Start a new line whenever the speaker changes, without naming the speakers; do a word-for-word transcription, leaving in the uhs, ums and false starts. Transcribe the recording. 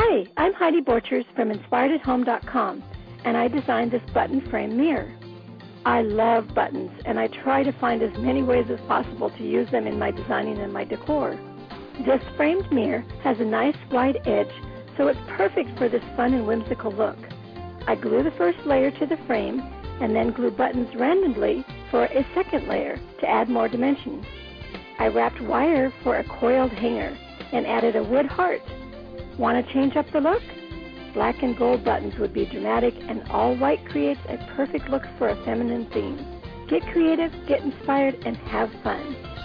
Hi, I'm Heidi Borchers from inspired at home dot com, and I designed this button frame mirror. I love buttons, and I try to find as many ways as possible to use them in my designing and my decor. This framed mirror has a nice wide edge, so it's perfect for this fun and whimsical look. I glue the first layer to the frame, and then glue buttons randomly for a second layer to add more dimension. I wrapped wire for a coiled hanger and added a wood heart. Want to change up the look? Black and gold buttons would be dramatic, and all white creates a perfect look for a feminine theme. Get creative, get inspired, and have fun.